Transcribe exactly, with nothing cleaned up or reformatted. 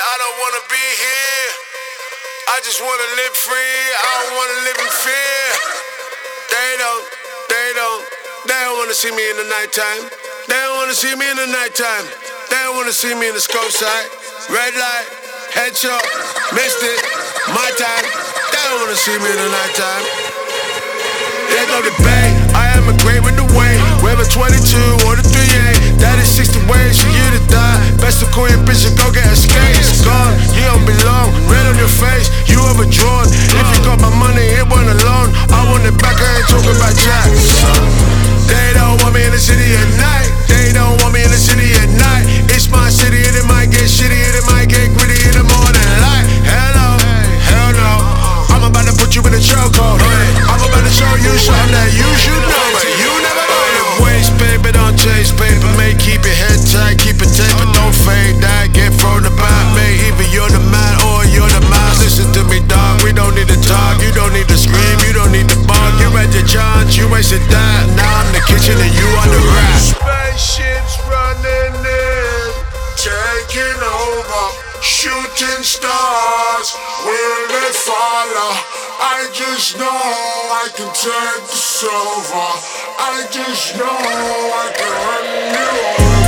I don't wanna be here. I just wanna live free. I don't wanna live in fear. They don't, they don't, they don't wanna see me in the nighttime. They don't wanna see me in the nighttime. They don't wanna see me in the scope side. Red light, headshot, missed it, my time. They don't wanna see me in the nighttime. There's no debate, I am a great with the weight. Whether twenty-two or the three eight, that is sixty ways for you to die. Best to call your bitch and go get a skate. It's gone, you don't belong. Red on your face, you overdrawn. If you got my money, it wasn't alone. I want it back, I ain't talking about jack. They don't want me in the city at night. They don't want me in the city at night. It's my city and it might get shitty and it might get gritty in the morning light. Hello, hell no. I'm about to put you in a chokehold. I'm about to show you something that you should know, but you never know. Waste paper, don't chase paper, mate. Keep your head tight, keep it tight, but don't fade that. Get thrown about, mate. Either you're the man or you're the mouse. Listen to me, dog. We don't need to talk. You don't need to scream. You don't need to bark. You had your chance. You wasted that. Now I'm the kitchen and you on the rack. Spaceships running in, taking over, shooting stars. Will they follow? I just know I can take this over. I just know I can run you over.